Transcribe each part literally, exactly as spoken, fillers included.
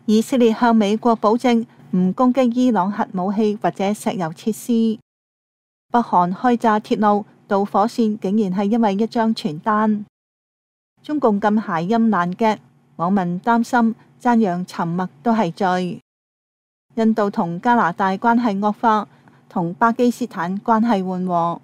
以色列向美國保證唔攻擊伊朗核武器或者石油設施。北韓開炸鐵路導火線，竟然係因為一張傳單。中共禁諧音爛 gag，網民擔心讚揚沉默都係罪。印度同加拿大關係惡化，同巴基斯坦關係緩和。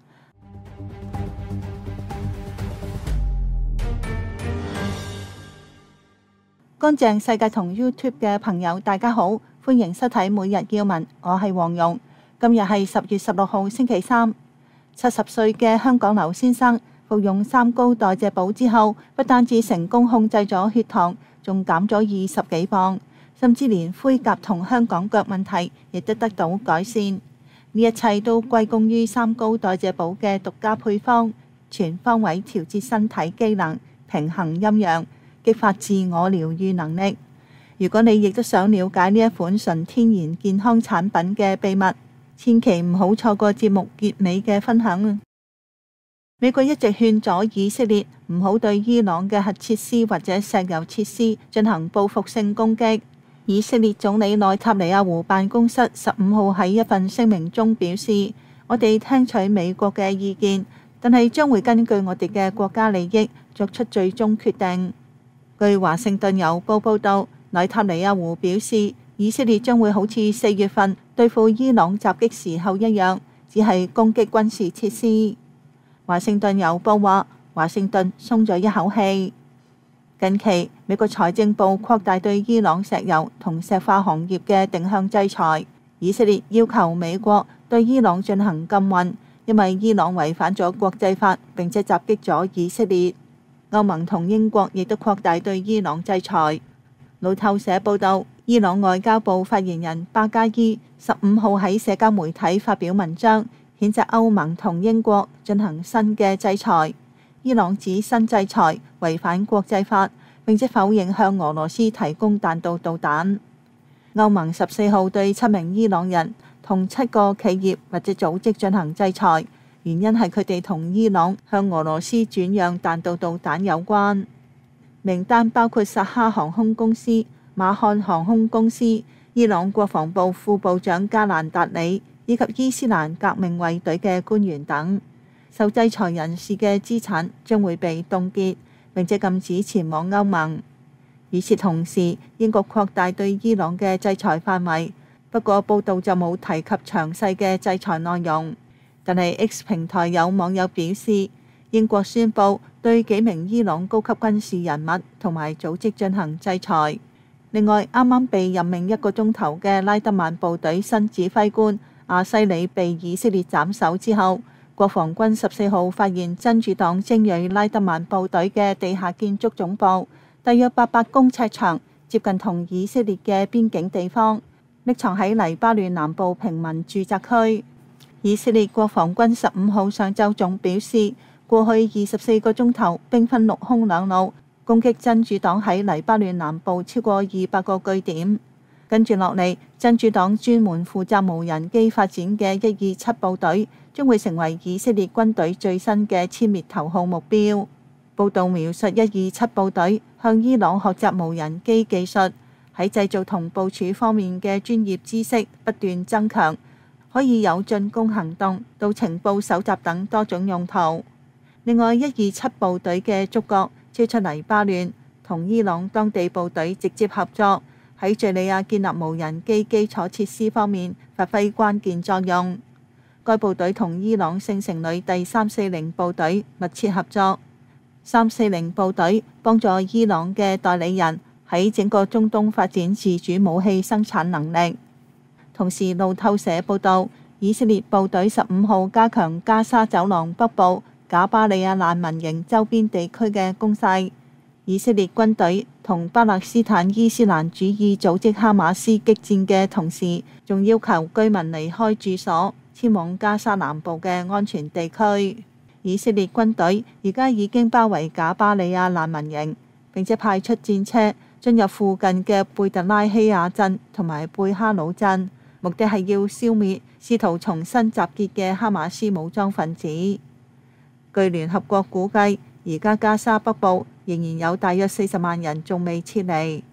乾淨世界同 YouTube 嘅朋友大家好，歡迎收睇每日要聞，我係黃蓉。今日係十月十六號星期三。七十歲嘅香港劉先生服用三高代謝寶之後，不單止成功控制咗血糖，仲減咗二十幾磅，甚至連灰甲同香港腳問題亦都得到改善。呢一切都歸功於三高代謝寶嘅獨家配方，全方位調節身體機能，平衡陰陽，激發自我療愈能力。如果你亦都想了解呢一款純天然健康產品嘅秘密，千祈唔好錯過節目結尾嘅分享。美國一直勸阻以色列唔好對伊朗嘅核設施或者石油設施進行報復性攻擊。以色列總理內塔尼亞胡辦公室十五號喺一份聲明中表示，我哋聽取美國嘅意見，但係將會根據我哋嘅國家利益作出最終決定。據華盛頓郵報報道，內塔尼亞胡表示，以色列將會好似四月份對付伊朗襲擊時候一樣，只係攻擊軍事設施。華盛頓郵報話，華盛頓鬆咗一口氣。近期，美國財政部擴大對伊朗石油同石化行業嘅定向制裁。以色列要求美國對伊朗進行禁運，因為伊朗違反咗國際法，並且襲擊咗以色列。歐盟同英國亦都擴大對伊朗制裁。路透社報道，伊朗外交部發言人巴加伊十五號喺社交媒體發表文章，譴責歐盟同英國進行新嘅制裁。伊朗指新制裁違反國際法，並且否認向俄羅斯提供彈道導彈。歐盟十四號對七名伊朗人同七個企業或者組織進行制裁，原因係佢哋同伊朗向俄羅斯轉讓彈道導彈有關。名單包括薩哈航空公司、馬漢航空公司、伊朗國防部副部長加蘭達里以及伊斯蘭革命衛隊嘅官員等。受制裁人士嘅資產將會被凍結，並且禁止前往歐盟。與此同時，英國擴大對伊朗嘅制裁範圍，不過報道就冇提及詳細嘅制裁內容。但係 X 平台有網友表示，英國宣布對幾名伊朗高級軍事人物同埋組織進行制裁。另外，啱啱被任命一個鐘頭嘅拉德曼部隊新指揮官阿西里被以色列斬首之後，國防軍十四號發現真主黨精銳拉德曼部隊嘅地下建築總部，大約八百公尺長，接近同以色列嘅邊境地方，匿藏喺黎巴嫩南部平民住宅區。以色列國防軍十五號上晝仲表示，過去二十四個鐘頭，兵分陸空兩路攻擊真主黨喺黎巴嫩南部超過二百個據點。跟住落嚟，真主黨專門負責無人機發展嘅一二七部隊將會成為以色列軍隊最新嘅殲滅頭號目標。報道描述一二七部隊向伊朗學習無人機技術，喺製造同部署方面嘅專業知識不斷增強，可以有進攻行動到情報搜集等多種用途。另外，一二七部隊嘅觸角超出黎巴嫩，同伊朗當地部隊直接合作，喺敘利亞建立無人機基礎設施方面發揮關鍵作用。該部隊同伊朗聖城旅第三四零部隊密切合作。三四零部隊幫助伊朗嘅代理人喺整個中東發展自主武器生產能力。同時，路透社報道，以色列部隊十五號加強加沙走廊北部賈巴利亞難民營周邊地區嘅攻勢。以色列軍隊同巴勒斯坦伊斯蘭主義組織哈馬斯激戰嘅同時，仲要求居民離開住所，前往加沙南部嘅安全地區。以色列軍隊而家已經包圍賈巴利亞難民營，並且派出戰車進入附近嘅貝特拉希亞鎮同埋貝哈魯鎮，目的係要消滅試圖重新集結嘅哈馬斯武裝分子。據聯合國估計，而家加沙北部仍然有大約四十萬人仲未撤離。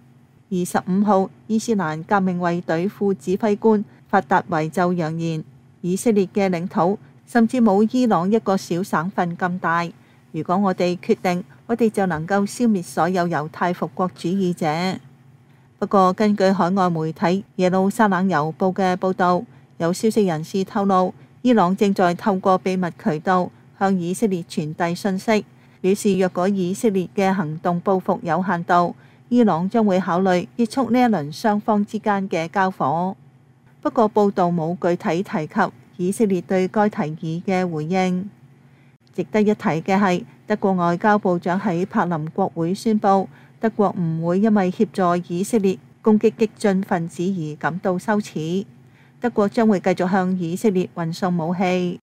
而十五號，伊斯蘭革命衛隊副指揮官法達維就揚言，以色列嘅領土甚至冇伊朗一個小省份咁大。如果我哋決定，我哋就能夠消滅所有猶太復國主義者。不過，根據海外媒體耶路撒冷郵報嘅報導，有消息人士透露，伊朗正在透過秘密渠道向以色列傳遞信息，表示若果以色列嘅行動報復有限度，伊朗將會考慮結束呢一輪雙方之間嘅交火。不過報道冇具體提及以色列對該提議嘅回應。值得一提嘅係，德國外交部長喺柏林國會宣布，德國唔會因為協助以色列攻擊激進分子而感到羞恥。德國將會繼續向以色列運送武器。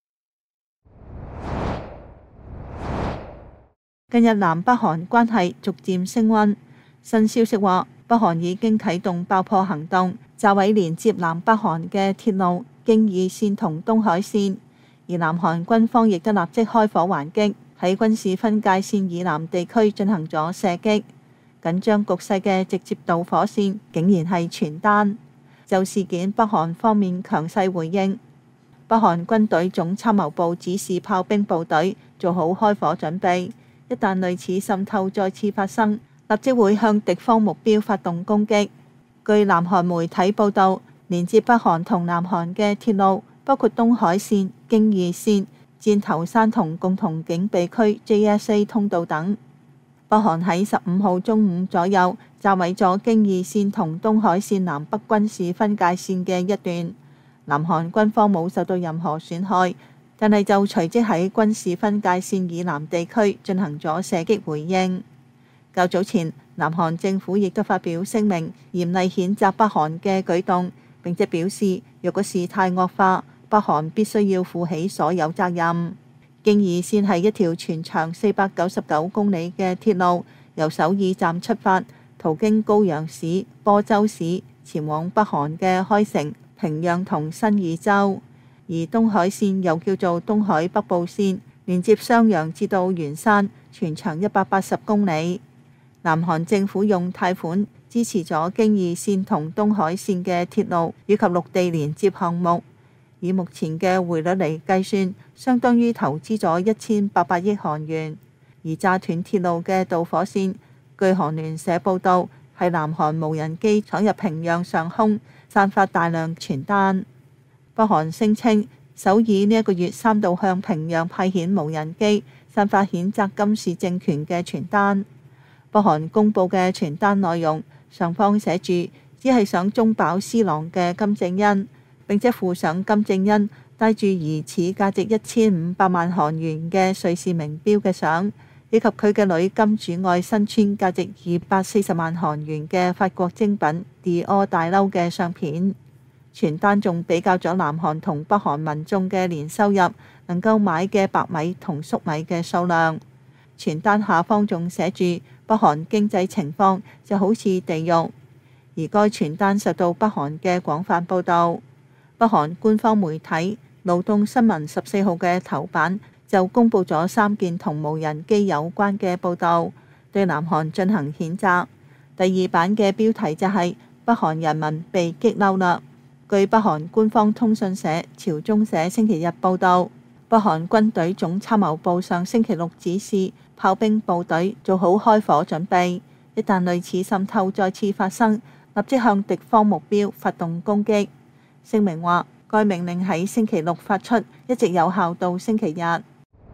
近日南北韓關係逐漸升溫。新消息話，北韓已經啟動爆破行動，炸毀連接南北韓嘅鐵路京義線同東海線，而南韓軍方亦都立即開火還擊，喺軍事分界線以南地區進行咗射擊。緊張局勢嘅直接導火線竟然係傳單。就事件，北韓方面強勢回應，北韓軍隊總參謀部指示炮兵部隊做好開火準備，一旦類似滲透再次發生，立即會向敵方目標發動攻擊。據南韓媒體報導，連接北韓同南韓嘅鐵路包括東海線、京義線、箭頭山同共同警備區 J S A 通道等。北韓喺十五號中午左右炸毀咗京義線同東海線南北軍事分界線嘅一段，南韓軍方冇受到任何損害，但係就隨即喺軍事分界線以南地區進行咗射擊回應。較早前，南韓政府亦都發表聲明，嚴厲譴責北韓嘅舉動，並且表示若果事態惡化，北韓必須要負起所有責任。京義線係一條全長四百九十九公里嘅鐵路，由首爾站出發，途經高陽市、播州市，前往北韓嘅開城、平壤同新義州。而東海線又叫做東海北部線，連接襄陽至到元山，全長一百八十公里。南韓政府用貸款支持咗京義線同東海線嘅鐵路以及陸地連接項目。以目前嘅匯率嚟計算，相當於投資咗一千八百億韓元。而炸斷鐵路嘅導火線，據韓聯社報導，係南韓無人機闖入平壤上空，散發大量傳單。北韓聲稱，首爾呢一個月三度向平壤派遣無人機，散發譴責金氏政權嘅傳單。北韓公佈嘅傳單內容，上方寫住只係想中飽私囊嘅金正恩，並且附上金正恩帶住疑似價值一千五百萬韓元嘅瑞士名錶嘅相，以及佢嘅女金主愛身穿價值二百四十萬韓元嘅法國精品 Dior 大褸嘅相片。傳單仲比較咗南韓同北韓民眾嘅年收入、能夠買嘅白米同粟米嘅數量。傳單下方仲寫住北韓經濟情況就好似地獄，而該傳單受到北韓嘅廣泛報導。北韓官方媒體勞動新聞十四號嘅頭版就公佈咗三件同無人機有關嘅報導，對南韓進行譴責。第二版嘅標題就係北韓人民被激嬲啦。據北韓官方通訊社朝中社星期日報導，北韓軍隊總參謀部上星期六指示炮兵部隊做好開火準備，一旦類似滲透再次發生，立即向敵方目標發動攻擊。聲明話，該命令喺星期六發出，一直有效到星期日。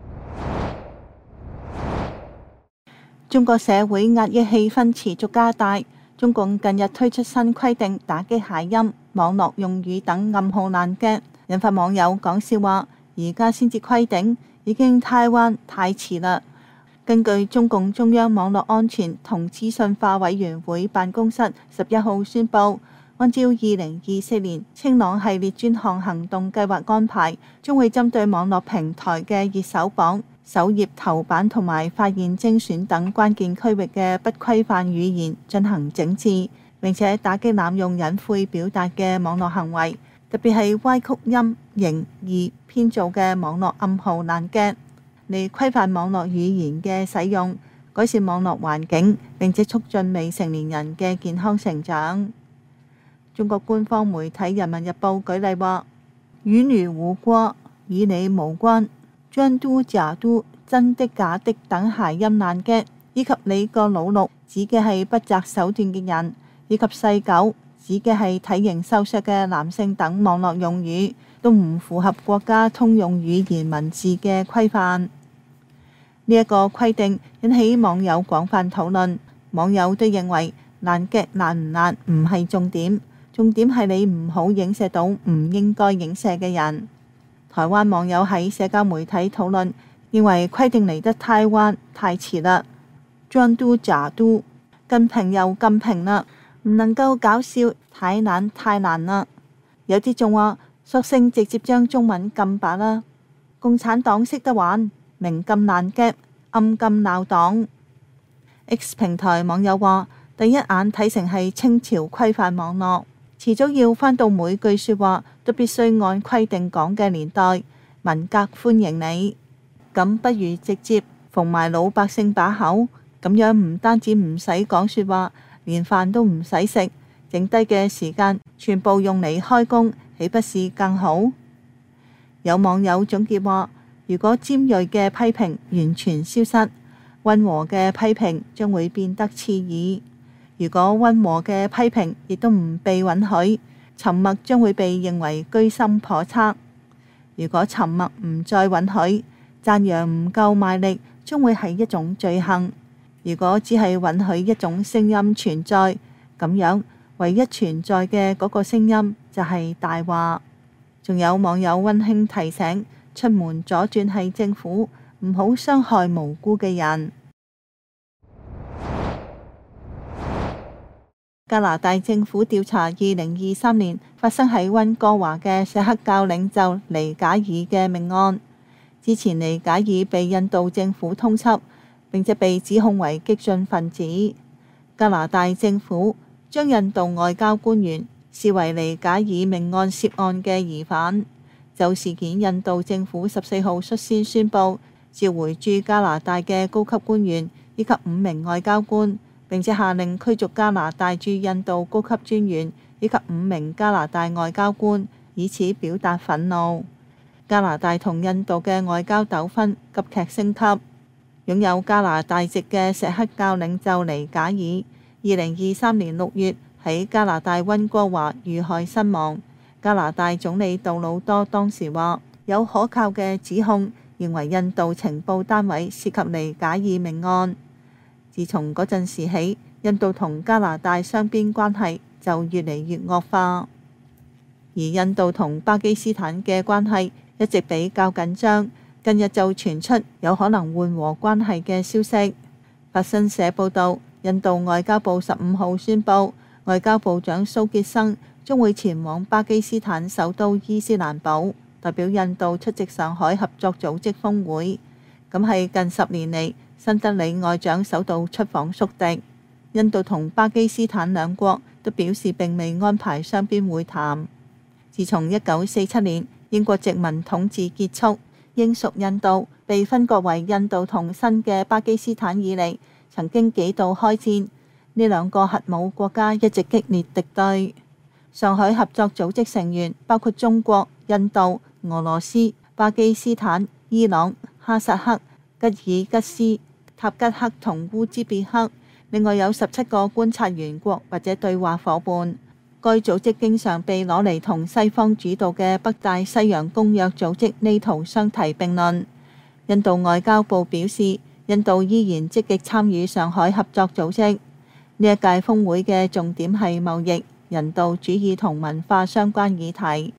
中國社會壓抑氣氛持續加大，中共近日推出新規定，打擊諧音、網絡用語等暗號爛 gag，引發網友講笑話，而家先至規定，已經太彎太遲啦。根據中共中央網絡安全同資訊化委員會辦公室十一號宣布，按照二零二四年清朗系列專項行動計劃安排，將會針對網絡平台嘅熱搜榜、首頁頭版同埋發現精選等關鍵區域嘅不規範語言進行整治，並且打擊濫用隱晦表達嘅網絡行為，特別係歪曲音、形、義編造嘅網絡暗號爛 gag。嚟規範網絡語言嘅使用， 改善網絡環境，並且促進未成年人嘅健康成長。中國官方媒體《人民日報》舉例話：與你無關，與你無關，真嘟假嘟、真的假的等諧音爛 gag，以及你個老六指嘅係不擇手段嘅人，以及細狗指嘅係體型瘦削嘅男性等網絡用語，都唔符合國家通用語言文字嘅規範。呢、這、一個規定引起網友廣泛討論，網友都認為爛 gag 爛唔爛唔係重點。重點係你唔好影射到唔應該影射嘅人。台灣網友喺社交媒體討論，認為規定嚟得太晚太遲啦，真嘟假嘟，咁平又咁平啦，唔能夠搞笑，太難太難啦。有啲仲話，索性直接將中文禁罷啦。共產黨識得玩，明禁爛 gag，暗禁鬧黨。X 平台網友話，第一眼睇成係清朝規範網絡。遲早要返到每句說話都必須按規定講嘅年代，文革歡迎你，咁不如直接縫埋老百姓把口，咁樣唔單止唔使講說話，連飯都唔使食，剩低嘅時間全部用嚟開工，豈不是更好？有網友總結話，如果尖銳嘅批評完全消失，溫和嘅批評將會變得刺耳。如果溫和嘅批評亦都唔被允許，沉默將會被認為居心叵測。如果沉默唔再允許，讚揚唔夠賣力，將會係一種罪行。如果只係允許一種聲音存在，咁樣唯一存在嘅嗰個聲音就係大話。仲有網友溫馨提醒，出門左轉係政府，唔好傷害無辜嘅人。加拿大政府調查二零二三年發生喺溫哥華嘅錫克教領袖尼賈爾嘅命案。之前尼賈爾被印度政府通緝，並且被指控為激進分子。加拿大政府將印度外交官員視為尼賈爾命案涉案嘅疑犯。就事件，印度政府十四號率先宣布召回駐加拿大嘅高級官員以及五名外交官，並且下令驅逐加拿大駐印度高級專員以及五名加拿大外交官，以此表達憤怒。加拿大同印度嘅外交糾紛急劇升級。擁有加拿大籍嘅錫克教領袖尼賈爾，二零二三年六月喺加拿大溫哥華遇害身亡。加拿大總理杜魯多當時話，有可靠嘅指控，認為印度情報單位涉及尼賈爾命案。自從嗰陣時起，印度同加拿大雙邊關係就越嚟越惡化，而印度同巴基斯坦嘅關係一直比較緊張，近日就傳出有可能緩和關係嘅消息。法新社報導，印度外交部十五號宣布，外交部長蘇傑生將會前往巴基斯坦首都伊斯蘭堡，代表印度出席上海合作組織峰會，咁係近十年嚟新德里外長首度出訪宿敵。印度同巴基斯坦兩國都表示並未安排雙邊會談。自從一九四七年英國殖民統治結束，英屬印度被分割為印度同新嘅巴基斯坦以嚟，曾經幾度開戰，呢兩個核武國家一直激烈敵對。上海合作組織成員包括中國、印度、俄羅斯、巴基斯坦、伊朗、哈薩克、吉爾吉斯、塔吉克同烏茲別克，另外有十七個觀察員國或者對話夥伴。該組織經常被攞嚟同西方主導嘅北大西洋公約組織呢圖相提並論。印度外交部表示，印度依然積極參與上海合作組織。呢一屆峰會嘅重點係貿易、人道主義同文化相關議題。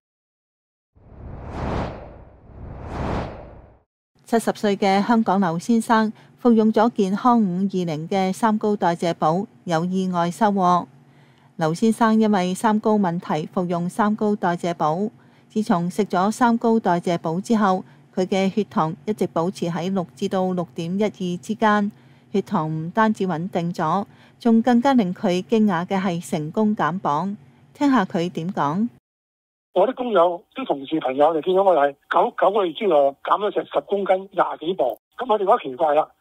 七十歲嘅香港劉先生服用咗健康五二零嘅三高代謝補，有意外收穫。劉先生因為三高問題服用三高代謝補，自從食咗三高代謝補之後，佢嘅血糖一直保持喺六至到六點一二之間。血糖唔單止穩定咗，仲更加令佢驚訝嘅係成功減磅。聽下佢點講。 我啲工友、啲同事朋友就見到我係九九個月之內減咗成十公斤，廿幾磅。咁我哋覺得奇怪啦，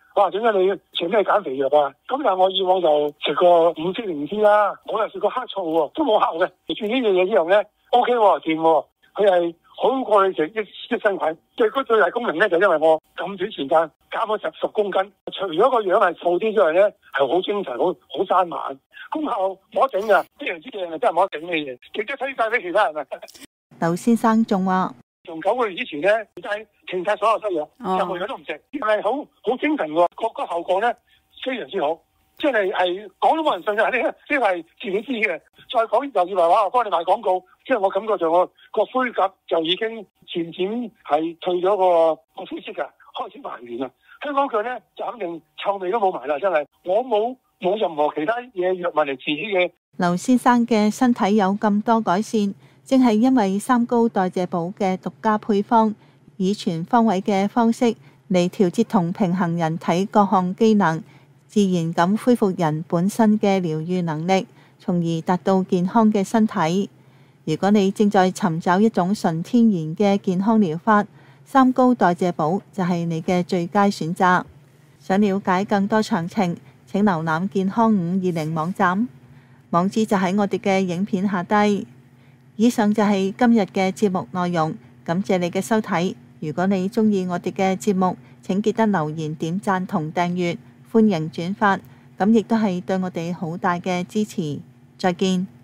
哇！點解你食咩減肥藥啊？咁但係我以往就食過五色靈芝啦，我又食過黑醋喎，都冇效嘅。食住呢樣嘢之後咧 ，O K 喎，掂喎，佢係好過你食益益生菌。最嗰最大功能咧，就因為我咁短時間減咗十十公斤，除咗個樣係瘦啲之外咧，係好精神，好好生猛，功效冇得頂㗎。呢樣之嘢係真係冇得頂嘅嘢，亦都推介俾其他人啊。 劉先生仲話： 從九個月之前咧，就係停晒所有西藥，任何嘢都唔食，係好好精神喎，個個效果咧非常之好，即係係講都冇人信嘅，呢呢係自己知嘅。再講就以為話我幫你賣廣告，即係我感覺上我個灰甲就已經漸漸係退咗個個灰色㗎，開始還原啦。香港腳咧就肯定臭味都冇埋啦，真係我冇冇任何其他嘢藥物嚟治嘅。 劉先生嘅身體有咁多改善，正係因為三高代謝寶嘅獨家配方，以全方位嘅方式嚟調節同平衡人體各項機能，自然咁恢復人本身嘅療愈能力，從而達到健康嘅身體。如果你正在尋找一種純天然嘅健康療法，三高代謝寶就係你嘅最佳選擇。想了解更多詳情，請瀏覽健康五二零網站，網址就喺我哋嘅影片下低。以上就係今日嘅節目內容，感謝你嘅收睇。如果你鍾意我哋嘅節目，請記得留言、點讚同訂閱，歡迎轉發，咁亦都係對我哋好大嘅支持。再見。